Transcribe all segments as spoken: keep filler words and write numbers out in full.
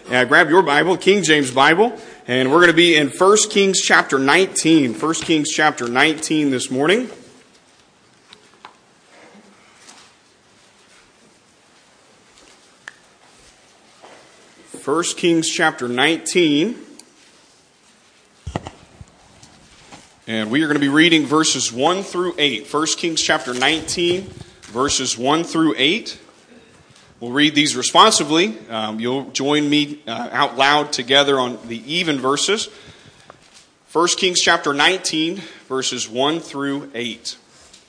uh, grab your Bible, King James Bible, and we're going to be in First Kings chapter nineteen. First Kings chapter nineteen this morning. First Kings chapter nineteen. And we are going to be reading verses one through eight. First Kings chapter nineteen, verses one through eight. We'll read these responsively. Um, you'll join me uh, out loud together on the even verses. First Kings chapter nineteen, verses one through eight.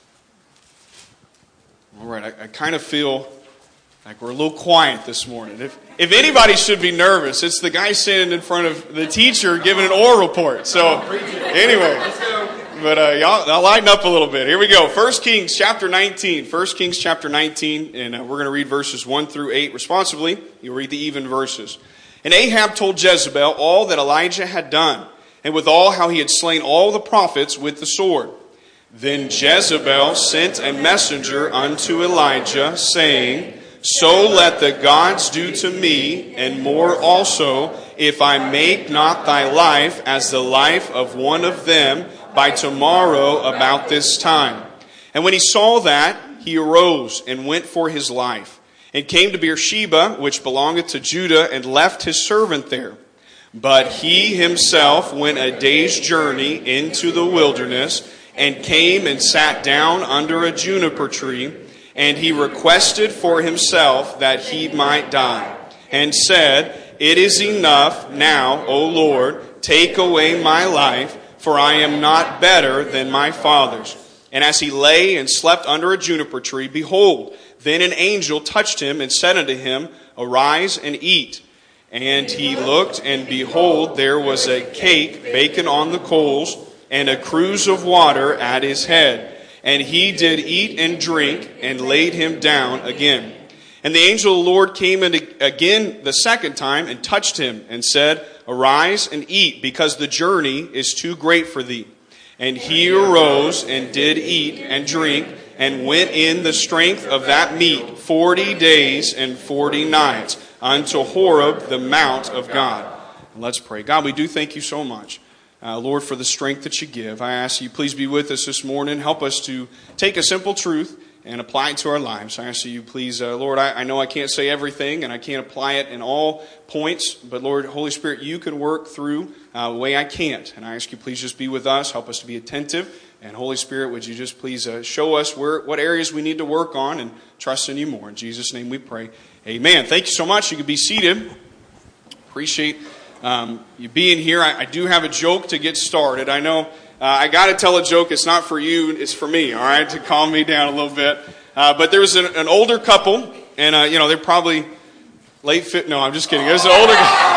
All right, I, I kind of feel like we're a little quiet this morning. If, if anybody should be nervous, it's the guy standing in front of the teacher giving an oral report. So, anyway, but uh, y'all, y'all lighten up a little bit. Here we go. First Kings chapter nineteen. First Kings chapter nineteen, and uh, we're going to read verses one through eight responsively. You'll read the even verses. And Ahab told Jezebel all that Elijah had done, and withal how he had slain all the prophets with the sword. Then Jezebel sent a messenger unto Elijah, saying, So let the gods do to me, and more also, if I make not thy life as the life of one of them by tomorrow about this time. And when he saw that, he arose and went for his life, and came to Beersheba, which belongeth to Judah, and left his servant there. But he himself went a day's journey into the wilderness, and came and sat down under a juniper tree, and he requested for himself that he might die, and said, It is enough now, O Lord, take away my life, for I am not better than my fathers. And as he lay and slept under a juniper tree, behold, then an angel touched him and said unto him, Arise and eat. And he looked, and behold, there was a cake baken on the coals, and a cruse of water at his head. And he did eat and drink, and laid him down again. And the angel of the Lord came in again the second time, and touched him, and said, Arise and eat, because the journey is too great for thee. And he arose, and did eat and drink, and went in the strength of that meat forty days and forty nights, unto Horeb, the mount of God. And let's pray. God, we do thank you so much. Uh, Lord, for the strength that you give. I ask you, please be with us this morning. Help us to take a simple truth and apply it to our lives. I ask you, please, uh, Lord, I, I know I can't say everything and I can't apply it in all points, but Lord, Holy Spirit, you can work through uh, the way I can't. And I ask you, please just be with us. Help us to be attentive. And Holy Spirit, would you just please uh, show us where what areas we need to work on and trust in you more. In Jesus' name we pray. Amen. Thank you so much. You can be seated. Appreciate Um, you being here. I, I do have a joke to get started. I know uh, I got to tell a joke. It's not for you. It's for me, all right, to calm me down a little bit. Uh, but there was an, an older couple, and, uh, you know, they're probably late fit. No, I'm just kidding. There's an older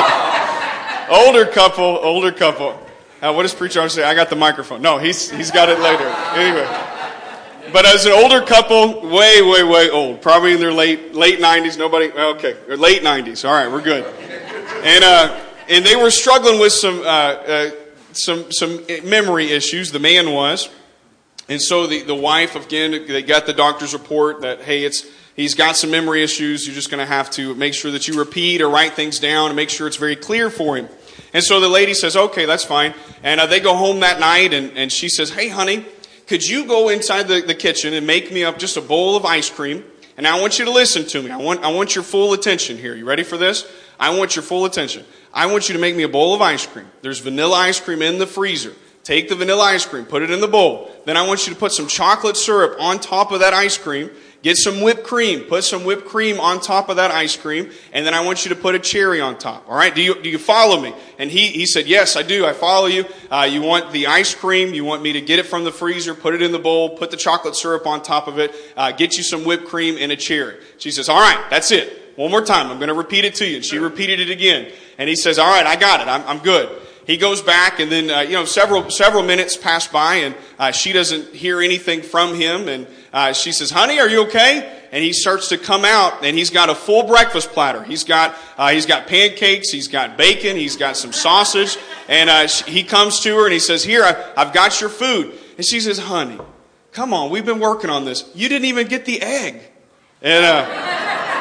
older couple, older couple. Uh, what does preacher always say? I got the microphone. No, he's he's got it later. Anyway. But as an older couple, way, way, way old, probably in their late late nineties. Nobody, okay, or late nineties. All right, we're good. And, uh, And they were struggling with some uh, uh, some some memory issues. The man was, and so the, the wife, again, they got the doctor's report that hey, it's he's got some memory issues. You're just going to have to make sure that you repeat or write things down and make sure it's very clear for him. And so the lady says, okay, that's fine. And uh, they go home that night, and, and she says, hey, honey, could you go inside the, the kitchen and make me up just a bowl of ice cream? And I want you to listen to me. I want I want your full attention here. You ready for this? I want your full attention. I want you to make me a bowl of ice cream. There's vanilla ice cream in the freezer. Take the vanilla ice cream, put it in the bowl. Then I want you to put some chocolate syrup on top of that ice cream. Get some whipped cream. Put some whipped cream on top of that ice cream. And then I want you to put a cherry on top. All right? Do you do you follow me? And he, he said, yes, I do. I follow you. Uh, you want the ice cream. You want me to get it from the freezer, put it in the bowl, put the chocolate syrup on top of it, uh, get you some whipped cream and a cherry. She says, all right, that's it. One more time. I'm going to repeat it to you. And she repeated it again. And he says, all right, I got it. I'm, I'm good. He goes back, and then, uh, you know, several several minutes pass by, and uh, she doesn't hear anything from him. And uh, she says, honey, are you okay? And he starts to come out, and he's got a full breakfast platter. He's got uh, he's got pancakes, he's got bacon, he's got some sausage. And uh, she, he comes to her, and he says, here, I, I've got your food. And she says, honey, come on, we've been working on this. You didn't even get the egg. And uh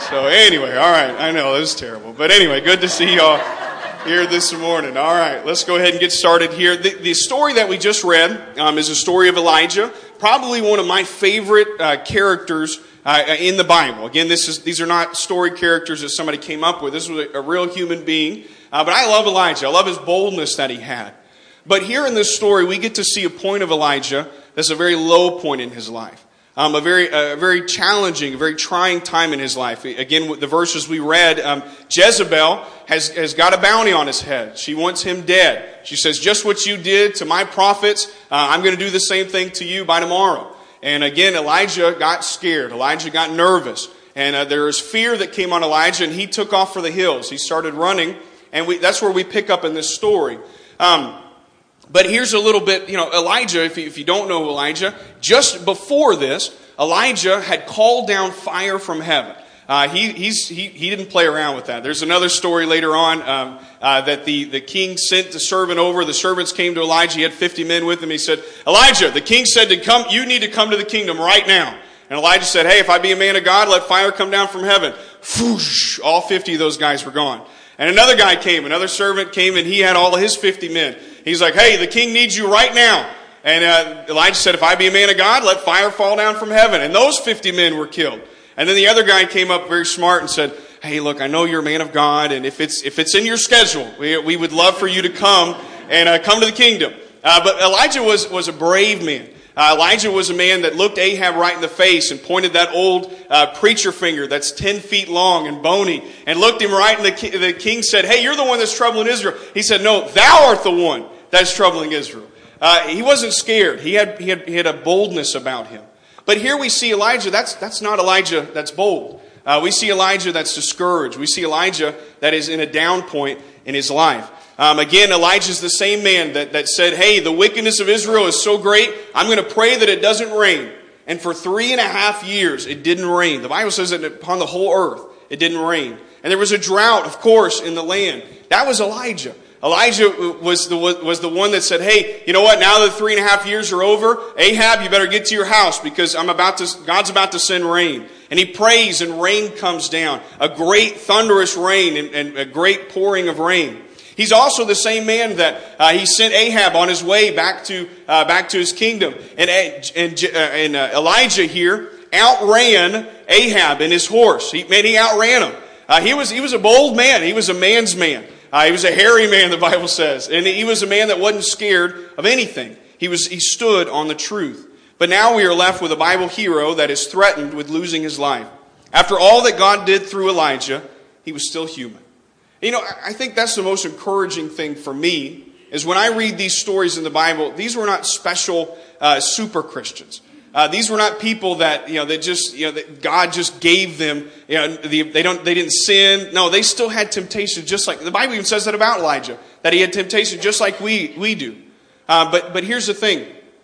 So anyway, all right, I know, it was terrible. But anyway, good to see y'all here this morning. All right, let's go ahead and get started here. The, the story that we just read um, is a story of Elijah, probably one of my favorite uh, characters uh, in the Bible. Again, this is these are not story characters that somebody came up with. This was a, a real human being. Uh, but I love Elijah. I love his boldness that he had. But here in this story, we get to see a point of Elijah that's a very low point in his life. Um, a very, a very challenging, a very trying time in his life. Again, with the verses we read, um, Jezebel has, has got a bounty on his head. She wants him dead. She says, just what you did to my prophets, uh, I'm going to do the same thing to you by tomorrow. And again, Elijah got scared. Elijah got nervous. And uh, there was fear that came on Elijah, and he took off for the hills. He started running, and we, that's where we pick up in this story. Um, But here's a little bit, you know, Elijah, if you, if you don't know Elijah, just before this, Elijah had called down fire from heaven. Uh, he, he's, he, he didn't play around with that. There's another story later on um, uh, that the, the king sent the servant over. The servants came to Elijah. He had fifty men with him. He said, Elijah, the king said to come, you need to come to the kingdom right now. And Elijah said, hey, if I be a man of God, let fire come down from heaven. Whoosh, all fifty of those guys were gone. And another guy came, another servant came, and he had all of his fifty men. He's like, hey, the king needs you right now. And uh, Elijah said, if I be a man of God, let fire fall down from heaven. And those fifty men were killed. And then the other guy came up very smart and said, hey, look, I know you're a man of God, and if it's if it's in your schedule, we, we would love for you to come and uh, come to the kingdom. Uh, but Elijah was, was a brave man. Uh, Elijah was a man that looked Ahab right in the face and pointed that old uh, preacher finger that's ten feet long and bony and looked him right in the king. The king said, hey, you're the one that's troubling Israel. He said, no, thou art the one that's troubling Israel. Uh, he wasn't scared. He had, he had he had a boldness about him. But here we see Elijah. That's that's not Elijah that's bold. Uh, we see Elijah that's discouraged. We see Elijah that is in a down point in his life. Um, again, Elijah's the same man that, that said, hey, the wickedness of Israel is so great, I'm going to pray that it doesn't rain. And for three and a half years, it didn't rain. The Bible says that upon the whole earth, it didn't rain. And there was a drought, of course, in the land. That was Elijah. Elijah was the, was the one that said, hey, you know what? Now that the three and a half years are over, Ahab, you better get to your house because I'm about to, God's about to send rain. And he prays and rain comes down. A great thunderous rain and, and a great pouring of rain. He's also the same man that uh, he sent Ahab on his way back to uh, back to his kingdom. And, and, uh, and uh, Elijah here outran Ahab and his horse. He, man, he outran him. Uh, he was he was a bold man. He was a man's man. Uh, he was a hairy man, the Bible says. And he was a man that wasn't scared of anything. He was he stood on the truth. But now we are left with a Bible hero that is threatened with losing his life. After all that God did through Elijah, he was still human. You know, I think that's the most encouraging thing for me, is when I read these stories in the Bible, these were not special uh, super Christians. Uh, these were not people that, you know, that just, you know, that God just gave them, you know, the, they don't, they didn't sin. No, they still had temptation just like, the Bible even says that about Elijah, that he had temptation just like we, we do. Uh, but, but here's the thing.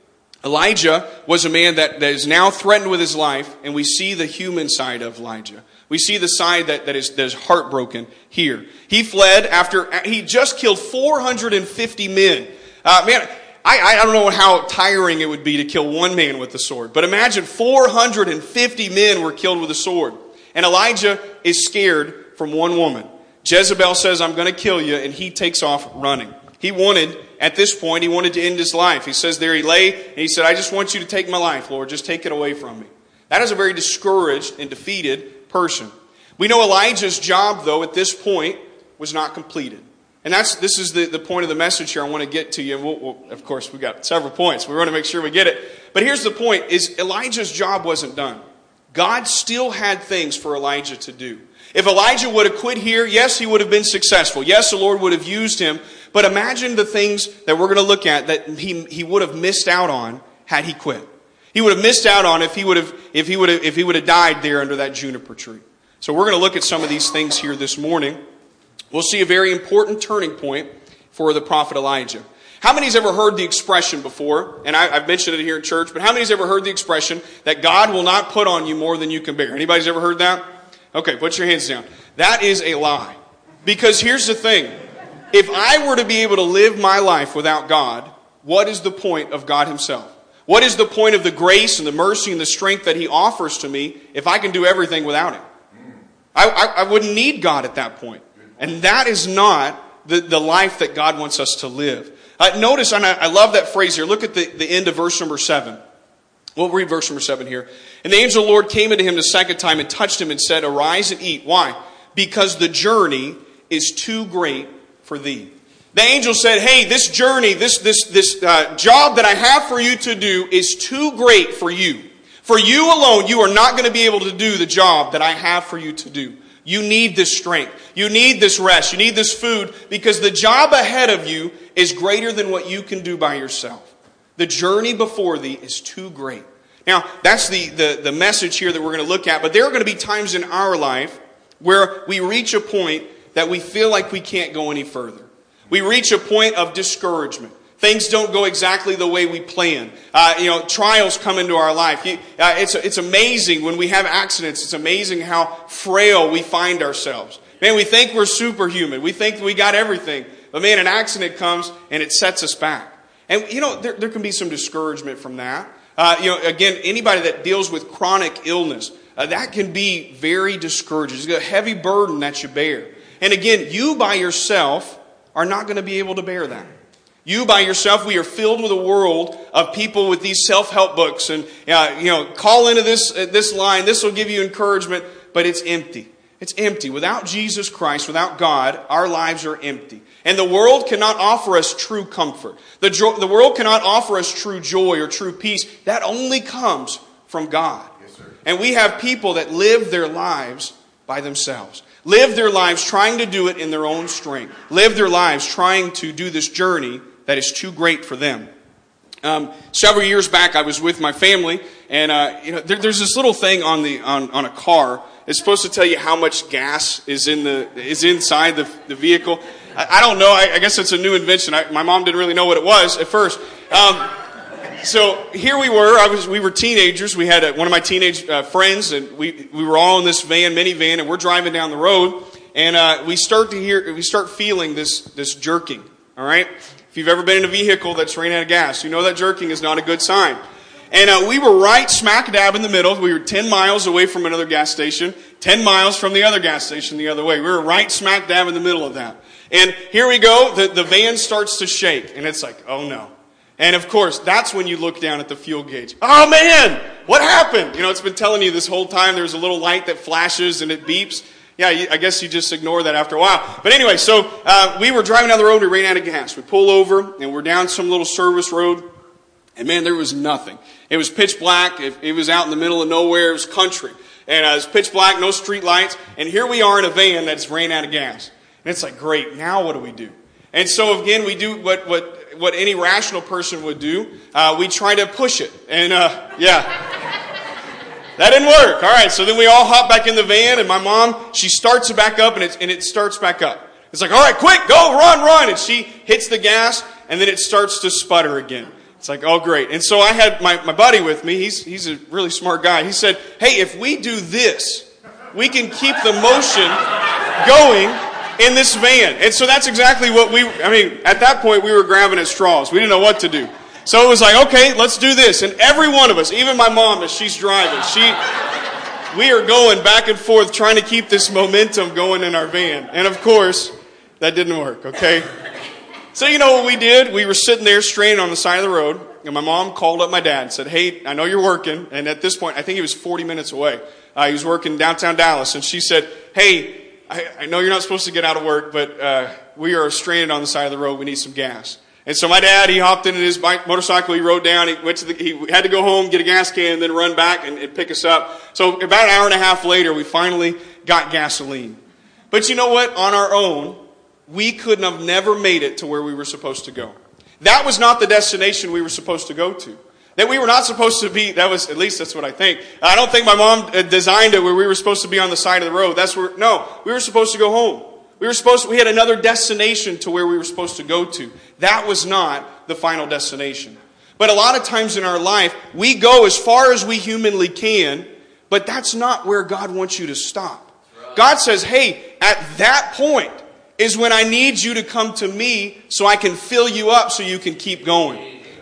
Elijah was a man that, that is now threatened with his life, and we see the human side of Elijah. We see the side that, that, is, that is heartbroken here. He fled after he just killed four hundred fifty men. Uh, man, I, I don't know how tiring it would be to kill one man with the sword. But imagine four hundred fifty men were killed with a sword. And Elijah is scared from one woman. Jezebel says, I'm going to kill you, and he takes off running. He wanted, at this point, he wanted to end his life. He says there he lay, and he said, I just want you to take my life, Lord. Just take it away from me. That is a very discouraged and defeated person. We know Elijah's job, though, at this point, was not completed. And that's this is the, the point of the message here I want to get to you. And we'll, we'll, of course, we've got several points. We want to make sure we get it. But here's the point, is Elijah's job wasn't done. God still had things for Elijah to do. If Elijah would have quit here, yes, he would have been successful. Yes, the Lord would have used him. But imagine the things that we're going to look at that he, he would have missed out on had he quit. He would have missed out on if he would have if he would have if he would have died there under that juniper tree. So we're going to look at some of these things here this morning. We'll see a very important turning point for the prophet Elijah. How many's ever heard the expression before? And I, I've mentioned it here in church, but how many's ever heard the expression that God will not put on you more than you can bear? Anybody's ever heard that? Okay, put your hands down. That is a lie. Because here's the thing. If I were to be able to live my life without God, what is the point of God himself? What is the point of the grace and the mercy and the strength that he offers to me if I can do everything without him? I, I, I wouldn't need God at that point. And that is not the, the life that God wants us to live. Uh, notice, and I, I love that phrase here. Look at the, the end of verse number seven. We'll read verse number seven here. And the angel of the Lord came unto him the second time and touched him and said, Arise and eat. Why? Because the journey is too great for thee. The angel said, hey, this journey, this, this, this uh, job that I have for you to do is too great for you. For you alone, you are not going to be able to do the job that I have for you to do. You need this strength. You need this rest. You need this food because the job ahead of you is greater than what you can do by yourself. The journey before thee is too great. Now, that's the, the, the message here that we're going to look at. But there are going to be times in our life where we reach a point that we feel like we can't go any further. We reach a point of discouragement. Things don't go exactly the way we plan. Uh, you know, trials come into our life. You, uh, it's, it's amazing when we have accidents. It's amazing how frail we find ourselves. Man, we think we're superhuman. We think we got everything. But man, an accident comes and it sets us back. And, you know, there, there can be some discouragement from that. Uh, you know, again, anybody that deals with chronic illness, uh, that can be very discouraging. It's a heavy burden that you bear. And again, you by yourself are not going to be able to bear that. You by yourself, we are filled with a world of people with these self-help books and, uh, you know, call into this, uh, this line, this will give you encouragement, but it's empty. It's empty. Without Jesus Christ, without God, our lives are empty. And the world cannot offer us true comfort. The, jo- the world cannot offer us true joy or true peace. That only comes from God. Yes, sir. And we have people that live their lives by themselves. Live their lives trying to do it in their own strength. Live their lives trying to do this journey that is too great for them. Um, several years back, I was with my family, and uh, you know, there, there's this little thing on the on, on a car. It's supposed to tell you how much gas is in the is inside the, the vehicle. I, I don't know. I, I guess it's a new invention. I, my mom didn't really know what it was at first. Um, so here we were. I was. We were teenagers. We had a, one of my teenage uh, friends, and we we were all in this van, minivan, and we're driving down the road, and uh, we start to hear, we start feeling this this jerking. All right. If you've ever been in a vehicle that's ran out of gas, you know that jerking is not a good sign. And uh, we were right smack dab in the middle. We were ten miles away from another gas station, ten miles from the other gas station the other way. We were right smack dab in the middle of that. And here we go. The, the van starts to shake. And it's like, oh no. And of course, that's when you look down at the fuel gauge. Oh man, what happened? You know, it's been telling you this whole time. There's a little light that flashes and it beeps. Yeah, I guess you just ignore that after a while. But anyway, so uh, we were driving down the road. We ran out of gas. We pull over, and we're down some little service road. And man, there was nothing. It was pitch black. It, it was out in the middle of nowhere. It was country. And uh, it was pitch black, no street lights. And here we are in a van that's ran out of gas. And it's like, great, now what do we do? And so again, we do what what, what any rational person would do. Uh, we try to push it. And uh, yeah. That didn't work. All right, so then we all hop back in the van, and my mom, she starts it back up, and it, and it starts back up. It's like, all right, quick, go, run, run. And she hits the gas, and then it starts to sputter again. It's like, oh, great. And so I had my, my buddy with me. He's, he's a really smart guy. He said, hey, if we do this, we can keep the motion going in this van. And so that's exactly what we, I mean, at that point, we were grabbing at straws. We didn't know what to do. So it was like, okay, let's do this. And every one of us, even my mom as she's driving, she, we are going back and forth trying to keep this momentum going in our van. And of course, that didn't work, okay? So you know what we did? We were sitting there straining on the side of the road, and my mom called up my dad and said, hey, I know you're working. And at this point, I think he was forty minutes away. Uh, he was working downtown Dallas. And she said, hey, I, I know you're not supposed to get out of work, but uh, we are stranded on the side of the road. We need some gas. And so my dad, he hopped into his bike, motorcycle, he rode down, he went to the, he had to go home, get a gas can, and then run back and, and pick us up. So about an hour and a half later, we finally got gasoline. But you know what? On our own, we couldn't have never made it to where we were supposed to go. That was not the destination we were supposed to go to. That we were not supposed to be, that was, at least that's what I think. I don't think my mom designed it where we were supposed to be on the side of the road. That's where, no, we were supposed to go home. We were supposed to, we had another destination to where we were supposed to go to. That was not the final destination. But a lot of times in our life, we go as far as we humanly can, but that's not where God wants you to stop. God says, hey, at that point is when I need you to come to me so I can fill you up so you can keep going.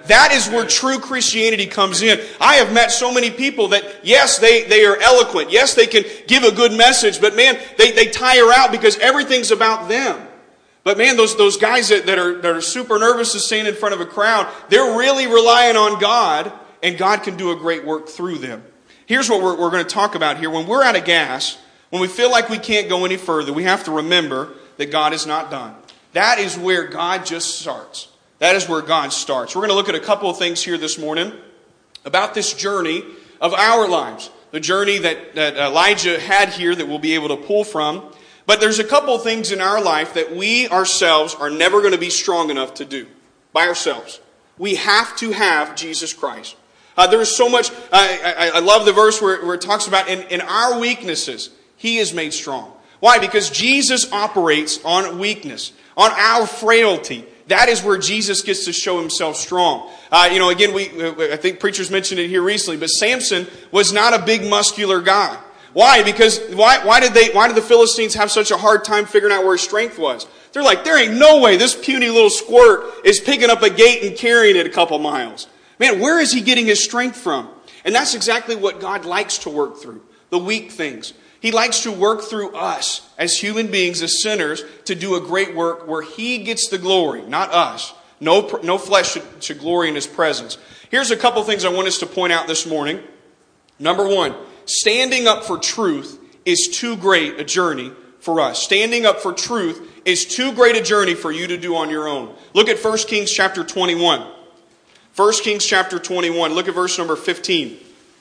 That is where true Christianity comes in. I have met so many people that, yes, they, they are eloquent. Yes, they can give a good message. But man, they, they tire out because everything's about them. But man, those, those guys that, that, are, that are super nervous to stand in front of a crowd, they're really relying on God. And God can do a great work through them. Here's what we're, we're going to talk about here. When we're out of gas, when we feel like we can't go any further, we have to remember that God is not done. That is where God just starts. That is where God starts. We're going to look at a couple of things here this morning about this journey of our lives. The journey that, that Elijah had here that we'll be able to pull from. But there's a couple of things in our life that we ourselves are never going to be strong enough to do by ourselves. We have to have Jesus Christ. Uh, there is so much, uh, I, I love the verse where, where it talks about in, in our weaknesses, He is made strong. Why? Because Jesus operates on weakness, on our frailty. That is where Jesus gets to show Himself strong. Uh, you know, again, we I think preachers mentioned it here recently, but Samson was not a big muscular guy. Why? Because why, why did they? Why did the Philistines have such a hard time figuring out where his strength was? They're like, there ain't no way this puny little squirt is picking up a gate and carrying it a couple miles. Man, where is he getting his strength from? And that's exactly what God likes to work through, the weak things. He likes to work through us as human beings, as sinners, to do a great work where He gets the glory, not us. No, no flesh should, should glory in His presence. Here's a couple things I want us to point out this morning. Number one, standing up for truth is too great a journey for us. Standing up for truth is too great a journey for you to do on your own. Look at First Kings chapter twenty-one. First Kings chapter twenty-one. Look at verse number fifteen.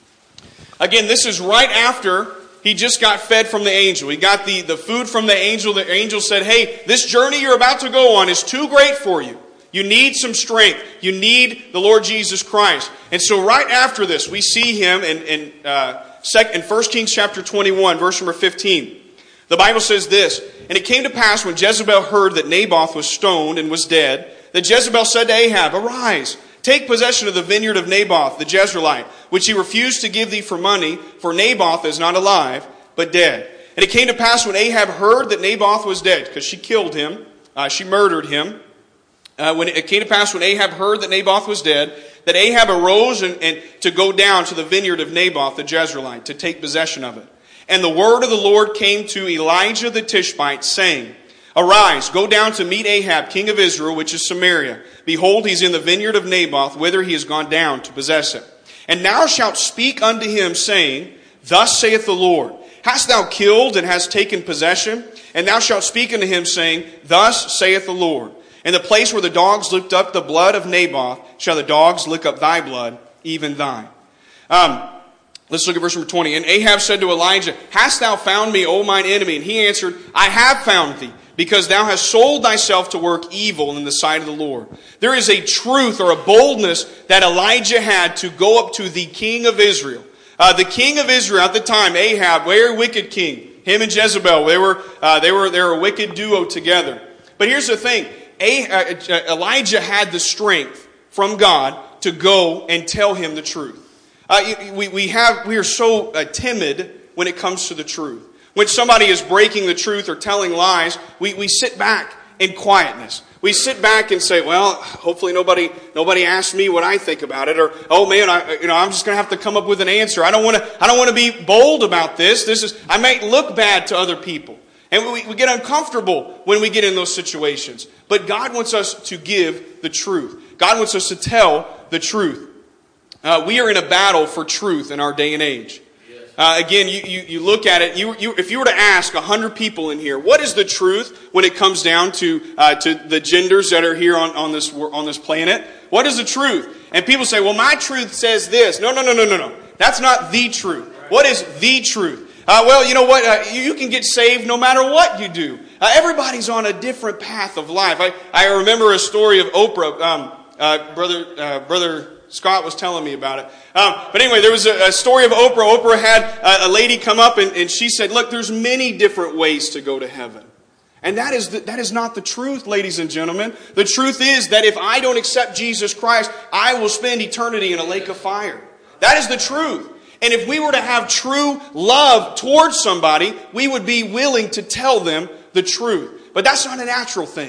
Again, this is right after he just got fed from the angel. He got the, the food from the angel. The angel said, hey, this journey you're about to go on is too great for you. You need some strength. You need the Lord Jesus Christ. And so right after this, we see him in, in, uh, in First Kings chapter twenty-one, verse number fifteen. The Bible says this, and it came to pass when Jezebel heard that Naboth was stoned and was dead, that Jezebel said to Ahab, arise, take possession of the vineyard of Naboth the Jezreelite, which he refused to give thee for money, for Naboth is not alive, but dead. And it came to pass when Ahab heard that Naboth was dead, because she killed him, uh, she murdered him. Uh, when it came to pass when Ahab heard that Naboth was dead, that Ahab arose and, and to go down to the vineyard of Naboth the Jezreelite, to take possession of it. And the word of the Lord came to Elijah the Tishbite, saying, arise, go down to meet Ahab, king of Israel, which is Samaria. Behold, he's in the vineyard of Naboth, whither he is gone down to possess it. And thou shalt speak unto him, saying, thus saith the Lord, hast thou killed and hast taken possession? And thou shalt speak unto him, saying, thus saith the Lord, in the place where the dogs licked up the blood of Naboth, shall the dogs lick up thy blood, even thine. Um, let's look at verse number twenty. And Ahab said to Elijah, hast thou found me, O mine enemy? And he answered, I have found thee, because thou hast sold thyself to work evil in the sight of the Lord. There is a truth or a boldness that Elijah had to go up to the king of Israel. Uh, the king of Israel at the time, Ahab, very wicked king. Him and Jezebel, they were uh, they were they were a wicked duo together. But here's the thing: Elijah had the strength from God to go and tell him the truth. Uh, we we have we are so uh, timid when it comes to the truth. When somebody is breaking the truth or telling lies, we, we sit back in quietness. We sit back and say, well, hopefully nobody nobody asks me what I think about it, or oh man, I you know I'm just going to have to come up with an answer. I don't want to I don't want to be bold about this. This is I might look bad to other people. And we, we get uncomfortable when we get in those situations. But God wants us to give the truth. God wants us to tell the truth. Uh, we are in a battle for truth in our day and age. Uh, again, you, you, you look at it, you, you, if you were to ask a hundred people in here, what is the truth when it comes down to uh, to the genders that are here on, on this on this planet? What is the truth? And people say, well, my truth says this. No, no, no, no, no, no. That's not the truth. What is the truth? Uh, well, you know what? Uh, you, you can get saved no matter what you do. Uh, everybody's on a different path of life. I, I remember a story of Oprah. Um, uh, brother, uh, brother Scott was telling me about it. Um, but anyway, there was a, a story of Oprah. Oprah had a, a lady come up and, and she said, look, there's many different ways to go to heaven. And that is the, that is not the truth, ladies and gentlemen. The truth is that if I don't accept Jesus Christ, I will spend eternity in a lake of fire. That is the truth. And if we were to have true love towards somebody, we would be willing to tell them the truth. But that's not a natural thing.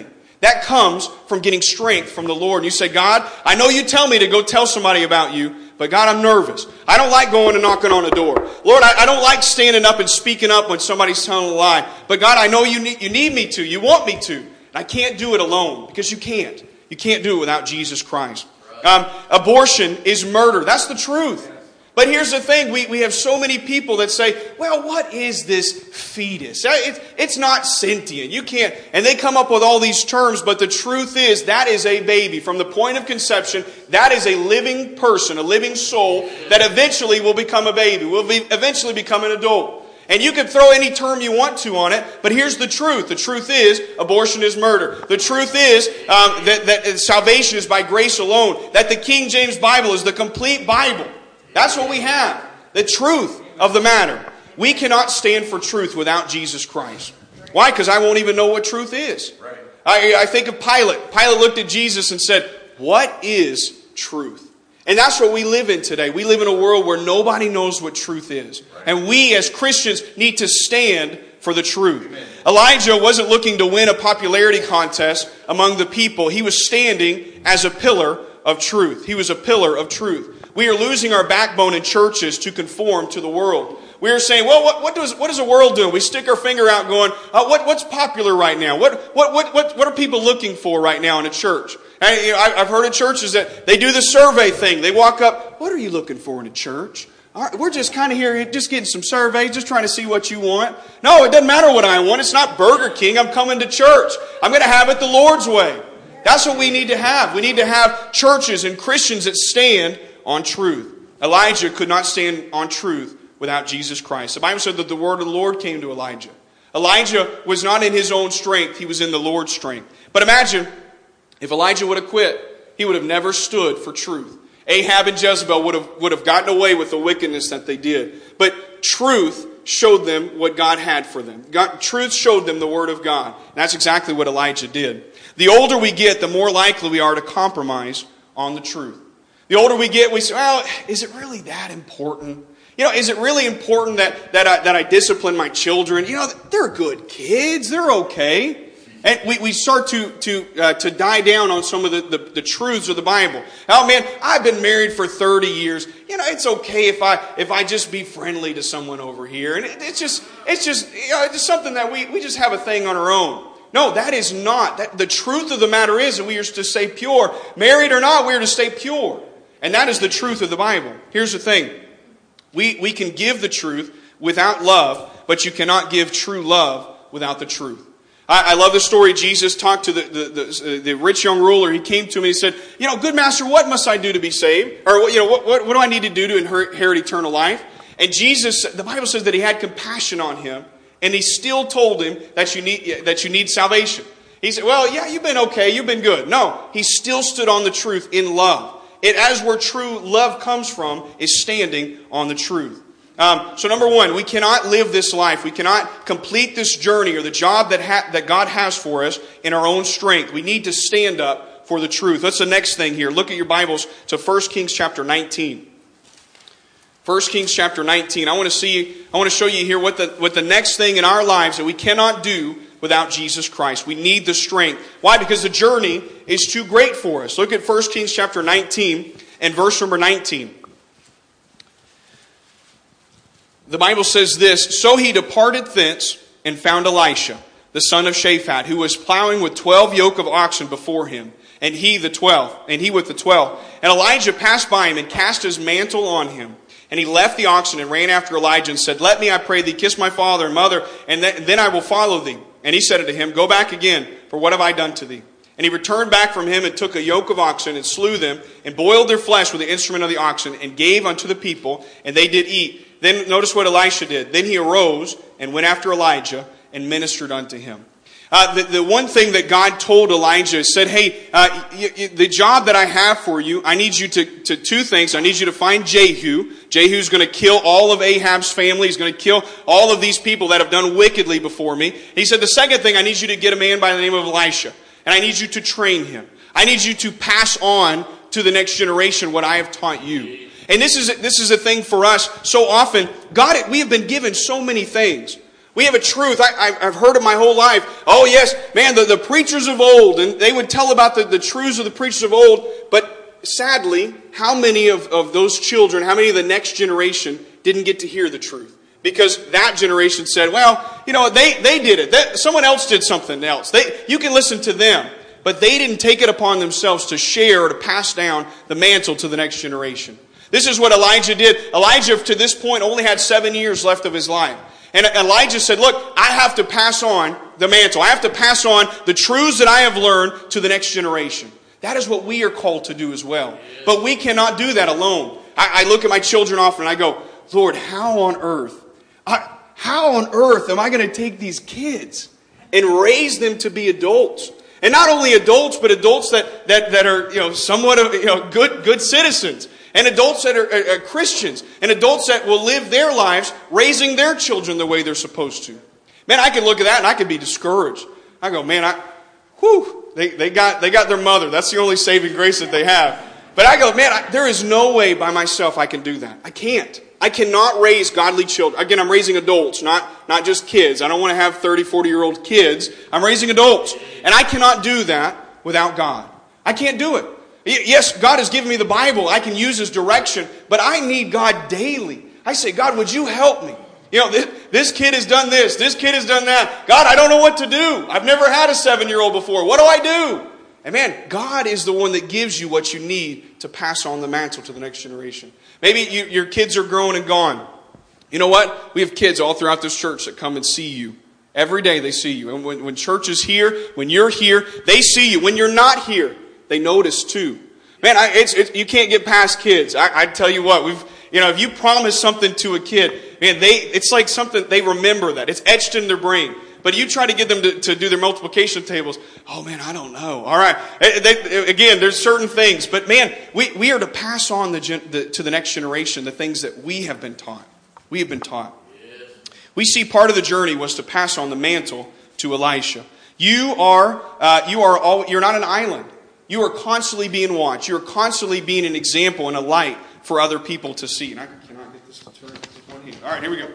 That comes from getting strength from the Lord. And you say, God, I know you tell me to go tell somebody about you, but God, I'm nervous. I don't like going and knocking on a door. Lord, I, I don't like standing up and speaking up when somebody's telling a lie. But God, I know you need, you need me to. You want me to. And I can't do it alone, because you can't. You can't do it without Jesus Christ. Um, abortion is murder. That's the truth. But here's the thing. We, we have so many people that say, well, what is this fetus? It's, it's not sentient. You can't. And they come up with all these terms, but the truth is that is a baby. From the point of conception, that is a living person, a living soul that eventually will become a baby, will be, eventually become an adult. And you can throw any term you want to on it, but here's the truth. The truth is abortion is murder. The truth is um, that, that salvation is by grace alone. That the King James Bible is the complete Bible. That's what we have. The truth of the matter. We cannot stand for truth without Jesus Christ. Why? Because I won't even know what truth is. I, I think of Pilate. Pilate looked at Jesus and said, what is truth? And that's what we live in today. We live in a world where nobody knows what truth is. And we as Christians need to stand for the truth. Amen. Elijah wasn't looking to win a popularity contest among the people. He was standing as a pillar of truth. He was a pillar of truth. We are losing our backbone in churches to conform to the world. We are saying, well, what, what does what is the world doing? We stick our finger out going, uh, what, what's popular right now? What, what, what, what, what are people looking for right now in a church? And, you know, I, I've heard of churches that they do the survey thing. They walk up, what are you looking for in a church? All right, we're just kind of here, just getting some surveys, just trying to see what you want. No, it doesn't matter what I want. It's not Burger King. I'm coming to church. I'm going to have it the Lord's way. That's what we need to have. We need to have churches and Christians that stand on truth. Elijah could not stand on truth without Jesus Christ. The Bible said that the word of the Lord came to Elijah. Elijah was not in his own strength. He was in the Lord's strength. But imagine if Elijah would have quit, he would have never stood for truth. Ahab and Jezebel would have, would have gotten away with the wickedness that they did. But truth showed them what God had for them. God, truth showed them the Word of God. And that's exactly what Elijah did. The older we get, the more likely we are to compromise on the truth. The older we get, we say, well, is it really that important? You know, is it really important that, that, I, that I discipline my children? You know, they're good kids. They're okay. And we, we start to to uh, to die down on some of the, the, the truths of the Bible. Oh man, I've been married for thirty years. You know, it's okay if I if I just be friendly to someone over here. And it, it's just it's just you know, it's just something that we, we just have a thing on our own. No, that is not. That, the truth of the matter is that we are to stay pure. Married or not, we are to stay pure. And that is the truth of the Bible. Here's the thing. We we can give the truth without love, but you cannot give true love without the truth. I love the story. Jesus talked to the, the, the, the rich young ruler. He came to him and he said, you know, good master, what must I do to be saved? Or, you know, what, what, what do I need to do to inherit eternal life? And Jesus, the Bible says that he had compassion on him, and he still told him that you need, that you need salvation. He said, well, yeah, you've been okay. You've been good. No, he still stood on the truth in love. It, as where true love comes from, is standing on the truth. Um, so number one, we cannot live this life. We cannot complete this journey or the job that ha- that God has for us in our own strength. We need to stand up for the truth. That's the next thing here. Look at your Bibles to First Kings chapter nineteen. First Kings chapter nineteen. I want to see. I want to show you here what the what the next thing in our lives that we cannot do without Jesus Christ. We need the strength. Why? Because the journey is too great for us. Look at First Kings chapter nineteen and verse number nineteen. The Bible says this, so he departed thence and found Elisha, the son of Shaphat, who was plowing with twelve yoke of oxen before him, and he the twelve, and he with the twelve. And Elijah passed by him and cast his mantle on him. And he left the oxen and ran after Elijah and said, let me, I pray thee, kiss my father and mother, and then I will follow thee. And he said unto him, go back again, for what have I done to thee? And he returned back from him and took a yoke of oxen and slew them, and boiled their flesh with the instrument of the oxen, and gave unto the people, and they did eat. Then notice what Elisha did. Then he arose and went after Elijah and ministered unto him. Uh, the, the one thing that God told Elijah said, hey, uh, y- y- the job that I have for you, I need you to, to two things. I need you to find Jehu. Jehu's going to kill all of Ahab's family. He's going to kill all of these people that have done wickedly before me. He said, the second thing, I need you to get a man by the name of Elisha. And I need you to train him. I need you to pass on to the next generation what I have taught you. And this is this is a thing for us. So often, God, we have been given so many things. We have a truth. I, I've heard it my whole life. Oh yes, man, the, the preachers of old, and they would tell about the, the truths of the preachers of old. But sadly, how many of, of those children, how many of the next generation didn't get to hear the truth? Because that generation said, well, you know, they, they did it. That, someone else did something else. They, you can listen to them. But they didn't take it upon themselves to share or to pass down the mantle to the next generation. This is what Elijah did. Elijah, to this point, only had seven years left of his life. And Elijah said, look, I have to pass on the mantle. I have to pass on the truths that I have learned to the next generation. That is what we are called to do as well. But we cannot do that alone. I, I look at my children often and I go, Lord, how on earth, I, how on earth am I going to take these kids and raise them to be adults? And not only adults, but adults that, that, that are, you know, somewhat of, you know, good, good citizens. And adults that are, are, are Christians. And adults that will live their lives raising their children the way they're supposed to. Man, I can look at that and I can be discouraged. I go, man, I, whew, they, they got, they got their mother. That's the only saving grace that they have. But I go, man, I, there is no way by myself I can do that. I can't. I cannot raise godly children. Again, I'm raising adults, not, not just kids. I don't want to have thirty, forty-year-old kids. I'm raising adults. And I cannot do that without God. I can't do it. Yes, God has given me the Bible. I can use His direction. But I need God daily. I say, God, would you help me? You know, this, this kid has done this. This kid has done that. God, I don't know what to do. I've never had a seven-year-old before. What do I do? And man, God is the one that gives you what you need to pass on the mantle to the next generation. Maybe you, your kids are grown and gone. You know what? We have kids all throughout this church that come and see you. Every day they see you. And when, when church is here, when you're here, they see you. When you're not here, they notice too. Man, I, it's, it's, you can't get past kids. I, I tell you what, we've, you know, if you promise something to a kid, man, they, it's like something, they remember that. It's etched in their brain. But you try to get them to, to do their multiplication tables. Oh man, I don't know. All right. They, again, there's certain things. But man, we, we are to pass on the, the, to the next generation the things that we have been taught. We have been taught. Yes. We see part of the journey was to pass on the mantle to Elisha. You are, uh, you are all, you're not an island. You are constantly being watched. You are constantly being an example and a light for other people to see. And I cannot get this to turn. All right, here we go.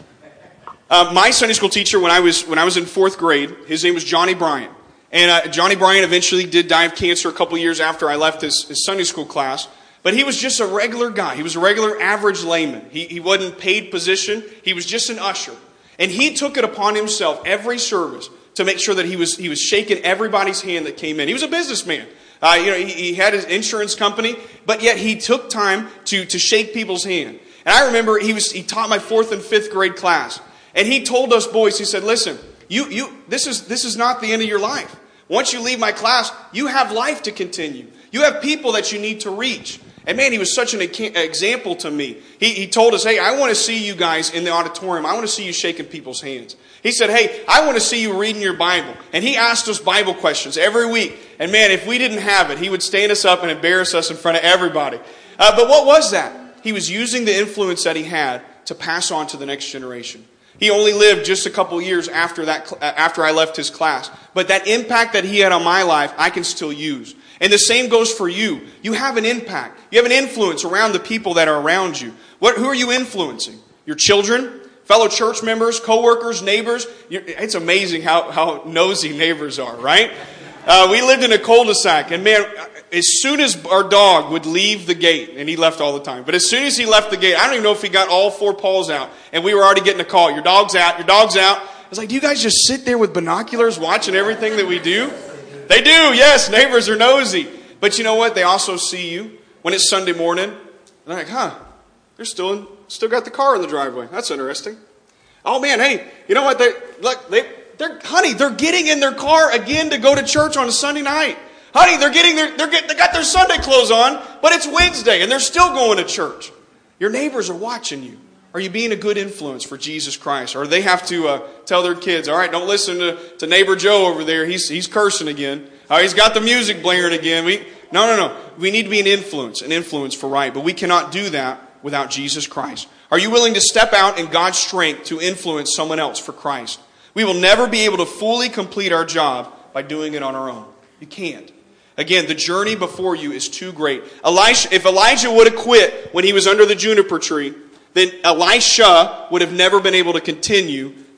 Uh, my Sunday school teacher, when I was when I was in fourth grade, his name was Johnny Bryant. And uh, Johnny Bryant eventually did die of cancer a couple years after I left his, his Sunday school class. But he was just a regular guy. He was a regular average layman. He, he wasn't paid position. He was just an usher. And he took it upon himself every service to make sure that he was he was shaking everybody's hand that came in. He was a businessman. Uh, you know, he, he had his insurance company, but yet he took time to, to shake people's hand. And I remember he was he taught my fourth and fifth grade class. And he told us boys, he said, listen, you, you, this is, this is not the end of your life. Once you leave my class, you have life to continue. You have people that you need to reach. And man, he was such an example to me. He, he told us, hey, I want to see you guys in the auditorium. I want to see you shaking people's hands. He said, hey, I want to see you reading your Bible. And he asked us Bible questions every week. And man, if we didn't have it, he would stand us up and embarrass us in front of everybody. Uh, but what was that? He was using the influence that he had to pass on to the next generation. He only lived just a couple years after that, after I left his class. But that impact that he had on my life, I can still use. And the same goes for you. You have an impact. You have an influence around the people that are around you. What, who are you influencing? Your children? Fellow church members? Co-workers? Neighbors? You're, it's amazing how, how nosy neighbors are, right? Uh, we lived in a cul-de-sac, and man, as soon as our dog would leave the gate, and he left all the time, but as soon as he left the gate, I don't even know if he got all four paws out, and we were already getting a call, your dog's out, your dog's out. I was like, do you guys just sit there with binoculars watching everything that we do? They do, yes, neighbors are nosy. But you know what? They also see you when it's Sunday morning. They're like, huh, they're still in, still got the car in the driveway. That's interesting. Oh man, hey, you know what? They look, they, they're, honey, they're getting in their car again to go to church on a Sunday night. Honey, they're getting their, they're get, they got their Sunday clothes on, but it's Wednesday and they're still going to church. Your neighbors are watching you. Are you being a good influence for Jesus Christ? Or they have to uh, tell their kids, all right, don't listen to, to neighbor Joe over there. He's he's cursing again. Oh, he's got the music blaring again. We no, no, no. We need to be an influence, an influence for right. But we cannot do that without Jesus Christ. Are you willing to step out in God's strength to influence someone else for Christ? We will never be able to fully complete our job by doing it on our own. You can't. Again, the journey before you is too great. Elisha, if Elijah would have quit when he was under the juniper tree, then Elisha would have never been able to continue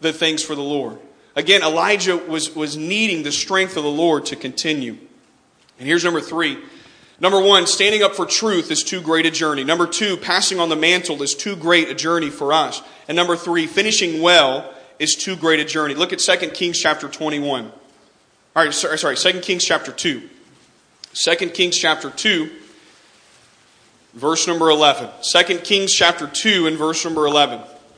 the things for the Lord. Again, Elijah was, was needing the strength of the Lord to continue. And here's number three. Number one, standing up for truth is too great a journey. Number two, passing on the mantle is too great a journey for us. And number three, finishing well is too great a journey. Look at Second Kings chapter twenty-one. All right, sorry, sorry Second Kings chapter two. Second Kings chapter two, verse number eleven. Second Kings chapter two and verse number eleven.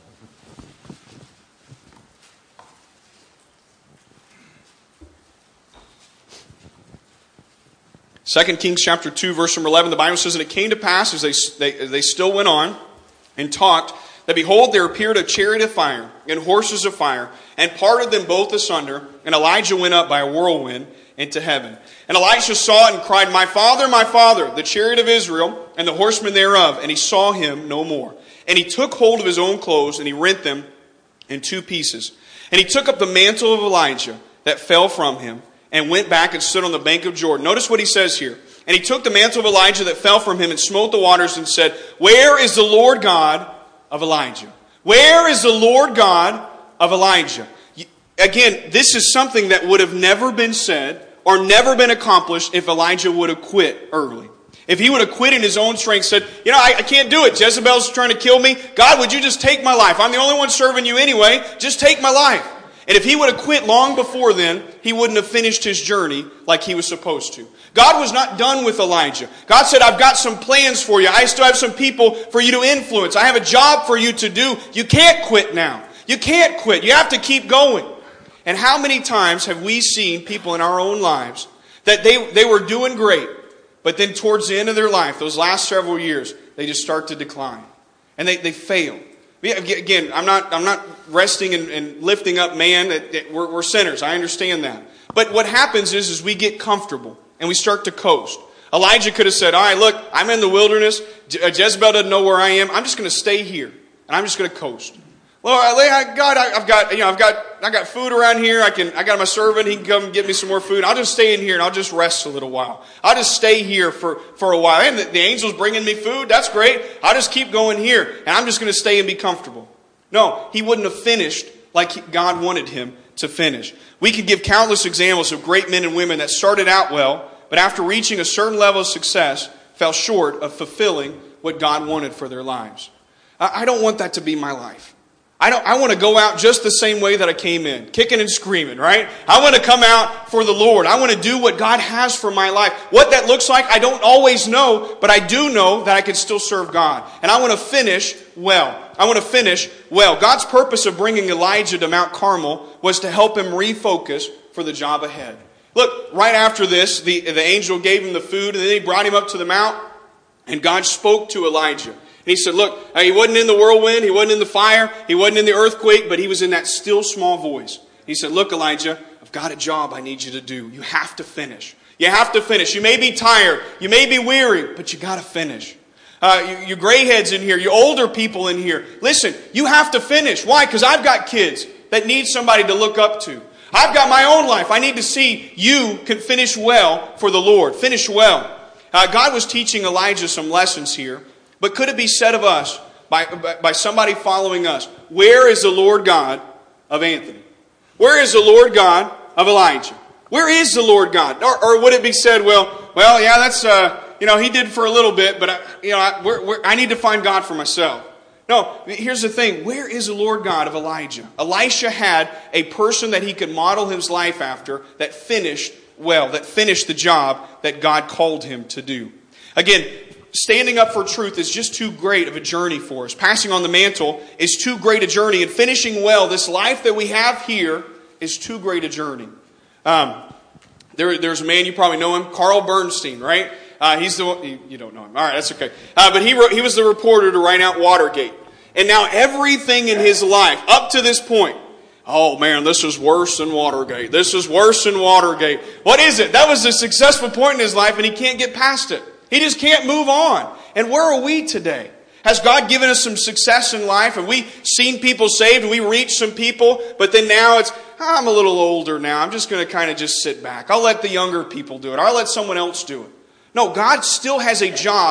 Second Kings chapter two, verse number eleven, the Bible says, "And it came to pass, as they, they, as they still went on and talked, that behold, there appeared a chariot of fire and horses of fire, and parted them both asunder. And Elijah went up by a whirlwind into heaven. And Elisha saw it and cried, My father, my father, the chariot of Israel, and the horsemen thereof. And he saw him no more. And he took hold of his own clothes, and he rent them in two pieces. And he took up the mantle of Elijah that fell from him, and went back and stood on the bank of Jordan." Notice what he says here. "And he took the mantle of Elijah that fell from him, and smote the waters, and said, Where is the Lord God of Elijah? Where is the Lord God of Elijah?" Again, this is something that would have never been said or never been accomplished if Elijah would have quit early. If he would have quit in his own strength, said, you know, I, I can't do it. Jezebel's trying to kill me. God, would you just take my life? I'm the only one serving you anyway. Just take my life. And if he would have quit long before then, he wouldn't have finished his journey like he was supposed to. God was not done with Elijah. God said, I've got some plans for you. I still have some people for you to influence. I have a job for you to do. You can't quit now. You can't quit. You have to keep going. And how many times have we seen people in our own lives that they, they were doing great, but then towards the end of their life, those last several years, they just start to decline. And they, they fail. Again, I'm not I'm not resting and, and lifting up man. We're, we're sinners. I understand that. But what happens is, is we get comfortable and we start to coast. Elijah could have said, all right, look, I'm in the wilderness. Jezebel doesn't know where I am. I'm just going to stay here and I'm just going to coast. Well, God, I've got you know I've got I got food around here. I can I got my servant. He can come get me some more food. I'll just stay in here and I'll just rest a little while. I'll just stay here for, for a while. And the, the angel's bringing me food. That's great. I'll just keep going here and I'm just going to stay and be comfortable. No, he wouldn't have finished like God wanted him to finish. We could give countless examples of great men and women that started out well, but after reaching a certain level of success, fell short of fulfilling what God wanted for their lives. I, I don't want that to be my life. I don't. I want to go out just the same way that I came in, kicking and screaming, right? I want to come out for the Lord. I want to do what God has for my life. What that looks like, I don't always know, but I do know that I can still serve God. And I want to finish well. I want to finish well. God's purpose of bringing Elijah to Mount Carmel was to help him refocus for the job ahead. Look, right after this, the, the angel gave him the food, and then he brought him up to the mount, and God spoke to Elijah. And he said, look, he wasn't in the whirlwind, he wasn't in the fire, he wasn't in the earthquake, but he was in that still small voice. He said, look, Elijah, I've got a job I need you to do. You have to finish. You have to finish. You may be tired, you may be weary, but you got to finish. Uh, you, you gray heads in here, you older people in here, listen, you have to finish. Why? Because I've got kids that need somebody to look up to. I've got my own life. I need to see you can finish well for the Lord. Finish well. Uh, God was teaching Elijah some lessons here. But could it be said of us, by, by, by somebody following us, where is the Lord God of Anthony? Where is the Lord God of Elijah? Where is the Lord God? Or, or would it be said, well, well, yeah, that's, uh, you know, he did for a little bit, but, I, you know, I, we're, we're, I need to find God for myself. No, here's the thing. Where is the Lord God of Elijah? Elisha had a person that he could model his life after that finished well, that finished the job that God called him to do. Again, standing up for truth is just too great of a journey for us. Passing on the mantle is too great a journey. And finishing well, this life that we have here is too great a journey. Um, there, there's a man, you probably know him, Carl Bernstein, right? Uh, he's the one, you, you don't know him. All right, that's okay. Uh, but he wrote, he was the reporter to write out Watergate. And now everything in his life, up to this point, oh man, this is worse than Watergate. This is worse than Watergate. What is it? That was a successful point in his life and he can't get past it. He just can't move on. And where are we today? Has God given us some success in life? Have we seen people saved? Have we reached some people? But then now it's, I'm a little older now. I'm just going to kind of just sit back. I'll let the younger people do it. I'll let someone else do it. No, God still has a job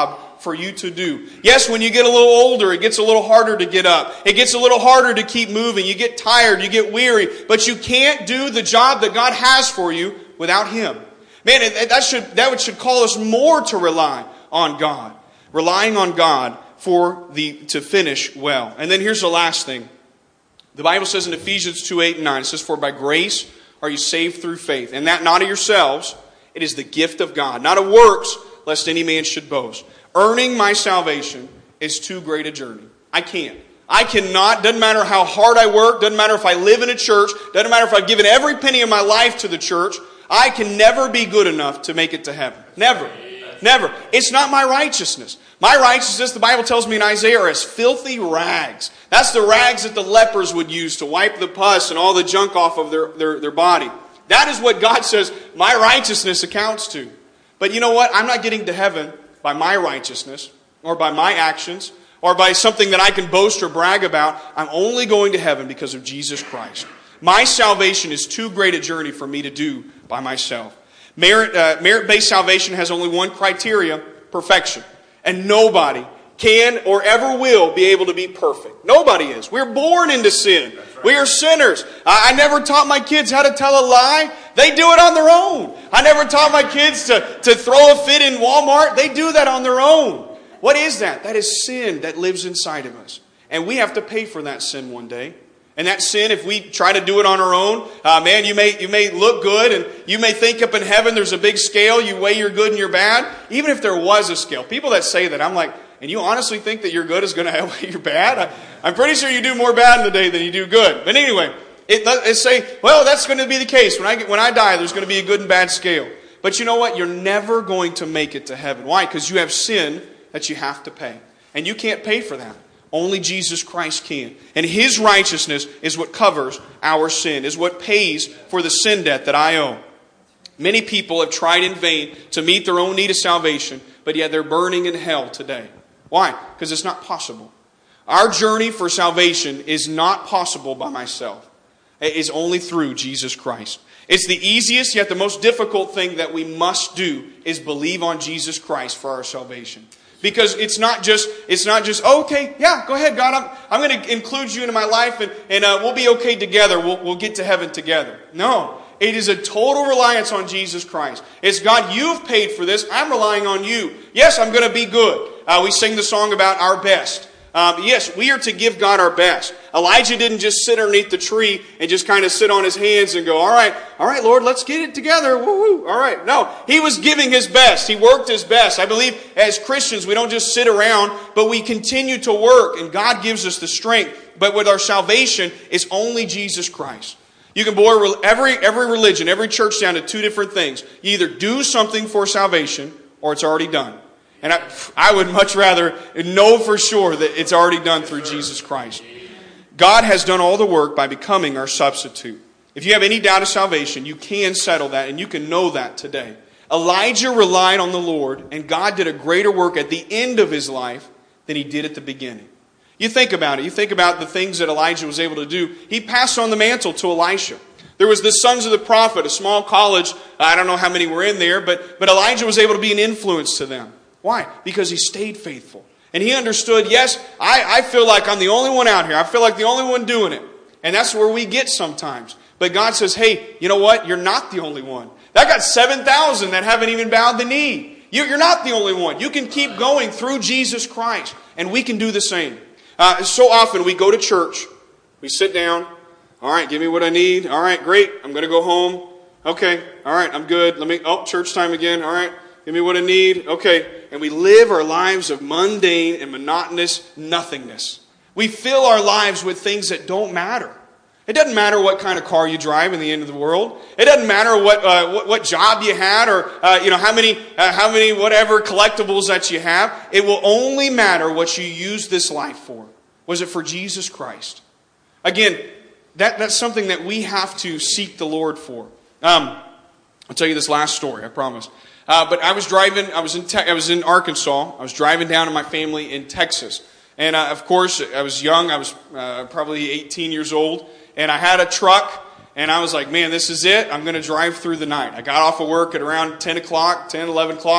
for you to do. Yes, when you get a little older, it gets a little harder to get up. It gets a little harder to keep moving. You get tired, you get weary, but you can't do the job that God has for you without Him. Man, that should, that should call us more to rely on God. Relying on God for the to finish well. And then here's the last thing. The Bible says in Ephesians two, eight, and nine, it says, "For by grace are you saved through faith, and that not of yourselves, it is the gift of God, not of works, lest any man should boast." Earning my salvation is too great a journey. I can't. I cannot. Doesn't matter how hard I work. Doesn't matter if I live in a church. Doesn't matter if I've given every penny of my life to the church. I can never be good enough to make it to heaven. Never. Never. It's not my righteousness. My righteousness, the Bible tells me in Isaiah, are as filthy rags. That's the rags that the lepers would use to wipe the pus and all the junk off of their, their, their body. That is what God says my righteousness accounts to. But you know what? I'm not getting to heaven by my righteousness or by my actions or by something that I can boast or brag about. I'm only going to heaven because of Jesus Christ. My salvation is too great a journey for me to do by myself. Merit, uh, merit-based salvation has only one criteria: perfection. And nobody can or ever will be able to be perfect. Nobody is. We're born into sin. Right. We are sinners. I, I never taught my kids how to tell a lie. They do it on their own. I never taught my kids to, to throw a fit in Walmart. They do that on their own. What is that? That is sin that lives inside of us. And we have to pay for that sin one day. And that sin, if we try to do it on our own, uh, man, you may you may look good, and you may think up in heaven there's a big scale. You weigh your good and your bad. Even if there was a scale, people that say that, I'm like, and you honestly think that your good is going to outweigh your bad? I, I'm pretty sure you do more bad in the day than you do good. But anyway, it, it say, well, that's going to be the case. When I get, when I die, there's going to be a good and bad scale. But you know what? You're never going to make it to heaven. Why? Because you have sin that you have to pay, and you can't pay for that. Only Jesus Christ can. And His righteousness is what covers our sin, is what pays for the sin debt that I owe. Many people have tried in vain to meet their own need of salvation, but yet they're burning in hell today. Why? Because it's not possible. Our journey for salvation is not possible by myself. It is only through Jesus Christ. It's the easiest yet the most difficult thing that we must do is believe on Jesus Christ for our salvation. Because it's not just, it's not just, oh, okay, yeah, go ahead, God, I'm, I'm going to include you into my life, and, and uh, we'll be okay together. We'll, we'll get to heaven together. No, it is a total reliance on Jesus Christ. It's, God, you've paid for this. I'm relying on you. Yes, I'm going to be good. Uh, we sing the song about our best. Um, yes, we are to give God our best. Elijah didn't just sit underneath the tree and just kind of sit on his hands and go, all right, all right, Lord, let's get it together. Woo-hoo. All right. No, he was giving his best. He worked his best. I believe as Christians, we don't just sit around, but we continue to work, and God gives us the strength. But with our salvation, it's only Jesus Christ. You can boil every, every religion, every church down to two different things. You either do something for salvation, or it's already done. And I, I would much rather know for sure that it's already done through Jesus Christ. God has done all the work by becoming our substitute. If you have any doubt of salvation, you can settle that, and you can know that today. Elijah relied on the Lord, and God did a greater work at the end of his life than He did at the beginning. You think about it. You think about the things that Elijah was able to do. He passed on the mantle to Elisha. There was the Sons of the Prophet, a small college. I don't know how many were in there, but, but Elijah was able to be an influence to them. Why? Because he stayed faithful. And he understood, yes, I, I feel like I'm the only one out here. I feel like the only one doing it. And that's where we get sometimes. But God says, hey, you know what? You're not the only one. I got seven thousand that haven't even bowed the knee. You, you're not the only one. You can keep going through Jesus Christ. And we can do the same. Uh, so often we go to church. We sit down. All right, give me what I need. All right, great. I'm going to go home. Okay. All right, I'm good. Let me, oh, church time again. All right. Give me what I need. Okay. And we live our lives of mundane and monotonous nothingness. We fill our lives with things that don't matter. It doesn't matter what kind of car you drive in the end of the world. It doesn't matter what uh, what, what job you had, or uh, you know how many uh, how many whatever collectibles that you have. It will only matter what you use this life for. Was it for Jesus Christ? Again, that that's something that we have to seek the Lord for. Um, I'll tell you this last story. I promise. Uh, but I was driving. I was in te- I was in Arkansas. I was driving down to my family in Texas, and uh, of course I was young. I was uh, probably eighteen years old, and I had a truck. And I was like, man, this is it. I'm going to drive through the night. I got off of work at around ten o'clock, ten, eleven o'clock,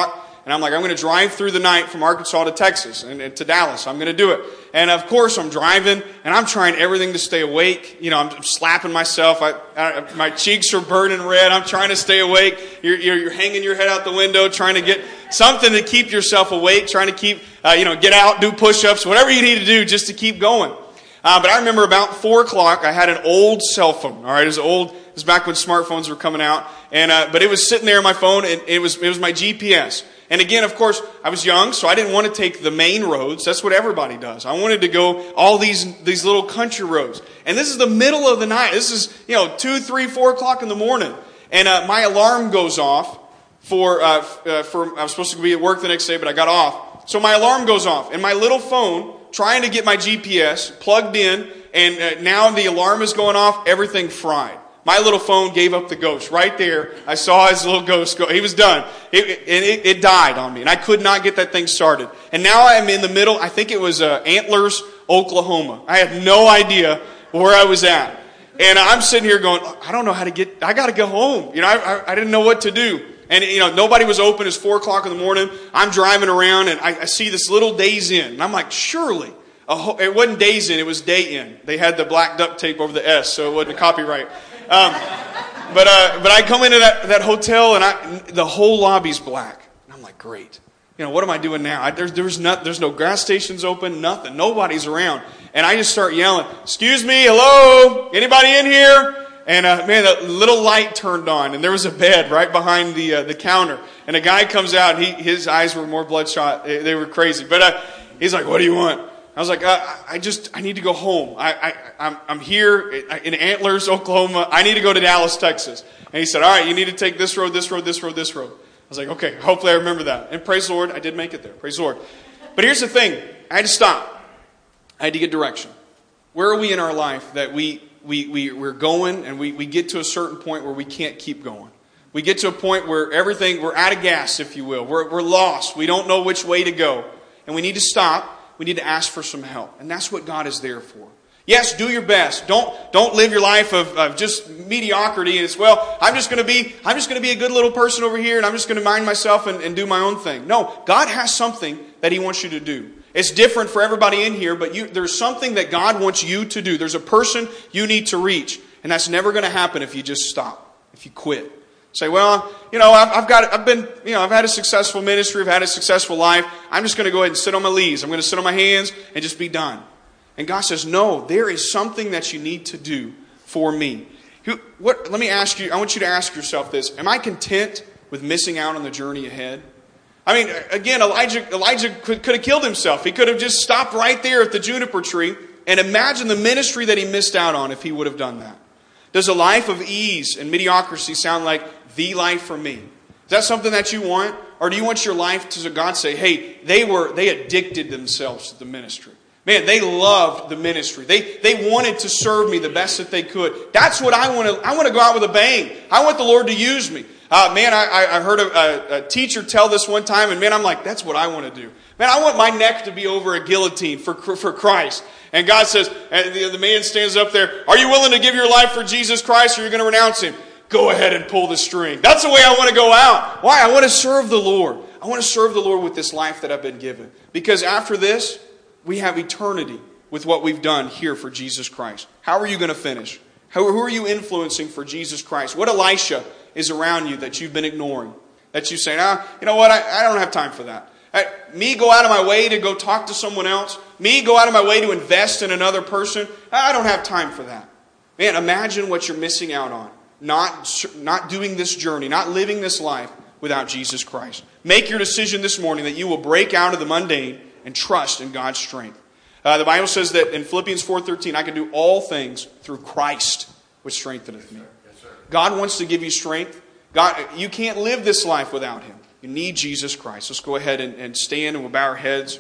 And I'm like, I'm going to drive through the night from Arkansas to Texas and, and to Dallas. I'm going to do it. And of course, I'm driving and I'm trying everything to stay awake. You know, I'm slapping myself. I, I, my cheeks are burning red. I'm trying to stay awake. You're, you're, you're hanging your head out the window, trying to get something to keep yourself awake, trying to keep, uh, you know, get out, do push-ups, whatever you need to do just to keep going. Uh, but I remember about four o'clock, I had an old cell phone. All right, it was old. It was back when smartphones were coming out, and uh, but it was sitting there on my phone, and it was it was my G P S. And again, of course, I was young, so I didn't want to take the main roads. That's what everybody does. I wanted to go all these these little country roads. And this is the middle of the night. This is you know two, three, four o'clock in the morning, and uh, my alarm goes off for uh, uh, for I was supposed to be at work the next day, but I got off. So my alarm goes off, and my little phone, trying to get my G P S plugged in, and uh, now the alarm is going off, everything fried. My little phone gave up the ghost. Right there, I saw his little ghost go. He was done. It, it, it, it died on me, and I could not get that thing started. And now I'm in the middle, I think it was uh, Antlers, Oklahoma. I have no idea where I was at. And I'm sitting here going, I don't know how to get, I got to go home. You know, I, I, I didn't know what to do. And, you know, nobody was open. It's four o'clock in the morning. I'm driving around, and I, I see this little Days Inn. And I'm like, surely. A ho- it wasn't Days Inn, it was Day Inn. They had the black duct tape over the S, so it wasn't a copyright. Um, but uh, but I come into that, that hotel, and I, the whole lobby's black. And I'm like, great. You know, what am I doing now? I, there's, there's, not, there's no gas stations open, nothing. Nobody's around. And I just start yelling, excuse me, hello, anybody in here? And uh, man, that little light turned on, and there was a bed right behind the uh, the counter. And a guy comes out, and he, his eyes were more bloodshot. They, they were crazy. But uh, he's like, what do you want? I was like, uh, I just, I need to go home. I, I, I'm, I'm here in Antlers, Oklahoma. I need to go to Dallas, Texas. And he said, all right, you need to take this road, this road, this road, this road. I was like, okay, hopefully I remember that. And praise the Lord, I did make it there. Praise the Lord. But here's the thing. I had to stop. I had to get direction. Where are we in our life that we, we, we, we're going and we, we get to a certain point where we can't keep going? We get to a point where everything, we're out of gas, if you will. We're, we're lost. We don't know which way to go. And we need to stop. We need to ask for some help. And that's what God is there for. Yes, do your best. Don't, don't live your life of, of just mediocrity. And it's, well, I'm just going to be, I'm just going to be a good little person over here, and I'm just going to mind myself and, and do my own thing. No, God has something that He wants you to do. It's different for everybody in here, but you, there's something that God wants you to do. There's a person you need to reach. And that's never going to happen if you just stop, if you quit. Say, well, you know, I've, I've got, I've been, you know, I've had a successful ministry, I've had a successful life. I'm just going to go ahead and sit on my leaves. I'm going to sit on my hands and just be done. And God says, no, there is something that you need to do for me. Who, what? Let me ask you, I want you to ask yourself this. Am I content with missing out on the journey ahead? I mean, again, Elijah, Elijah could, could have killed himself. He could have just stopped right there at the juniper tree and imagine the ministry that he missed out on if he would have done that. Does a life of ease and mediocrity sound like the life for me? Is that something that you want? Or do you want your life to God say, hey, they were they addicted themselves to the ministry. Man, they loved the ministry. They they wanted to serve me the best that they could. That's what I want to I want to go out with a bang. I want the Lord to use me. Uh, man, I, I heard a, a teacher tell this one time, and man, I'm like, that's what I want to do. Man, I want my neck to be over a guillotine for for Christ. And God says, and the, the man stands up there, are you willing to give your life for Jesus Christ, or are you going to renounce Him? Go ahead and pull the string. That's the way I want to go out. Why? I want to serve the Lord. I want to serve the Lord with this life that I've been given. Because after this, we have eternity with what we've done here for Jesus Christ. How are you going to finish? How, who are you influencing for Jesus Christ? What Elisha is around you that you've been ignoring? That you say, ah, you know what, I, I don't have time for that. I, me go out of my way to go talk to someone else. Me go out of my way to invest in another person. I don't have time for that. Man, imagine what you're missing out on. Not, not doing this journey, not living this life without Jesus Christ. Make your decision this morning that you will break out of the mundane and trust in God's strength. Uh, the Bible says that in Philippians four thirteen, I can do all things through Christ, which strengtheneth me. Yes, sir. God wants to give you strength. God, you can't live this life without Him. You need Jesus Christ. Let's go ahead and, and stand and we'll bow our heads.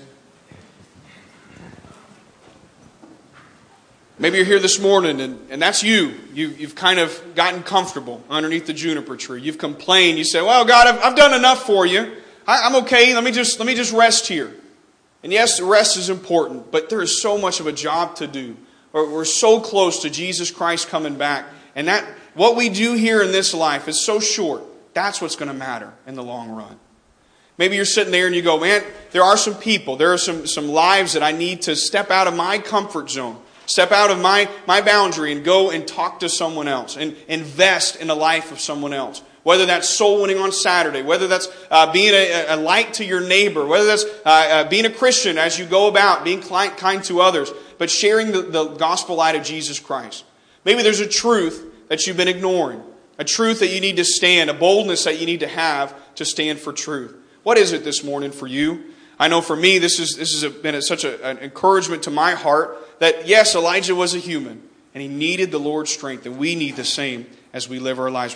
Maybe you're here this morning and, and that's you. you. You've kind of gotten comfortable underneath the juniper tree. You've complained. You say, well, God, I've, I've done enough for you. I, I'm okay. Let me just let me just rest here. And yes, the rest is important, but there is so much of a job to do. We're, we're so close to Jesus Christ coming back. And that what we do here in this life is so short. That's what's going to matter in the long run. Maybe you're sitting there and you go, man, there are some people, there are some, some lives that I need to step out of my comfort zone, step out of my, my boundary and go and talk to someone else and invest in the life of someone else. Whether that's soul winning on Saturday, whether that's uh, being a, a light to your neighbor, whether that's uh, uh, being a Christian as you go about, being kind to others, but sharing the, the gospel light of Jesus Christ. Maybe there's a truth that you've been ignoring, a truth that you need to stand, a boldness that you need to have to stand for truth. What is it this morning for you? I know for me, this is this has been such a, an encouragement to my heart that yes, Elijah was a human and he needed the Lord's strength, and we need the same as we live our lives.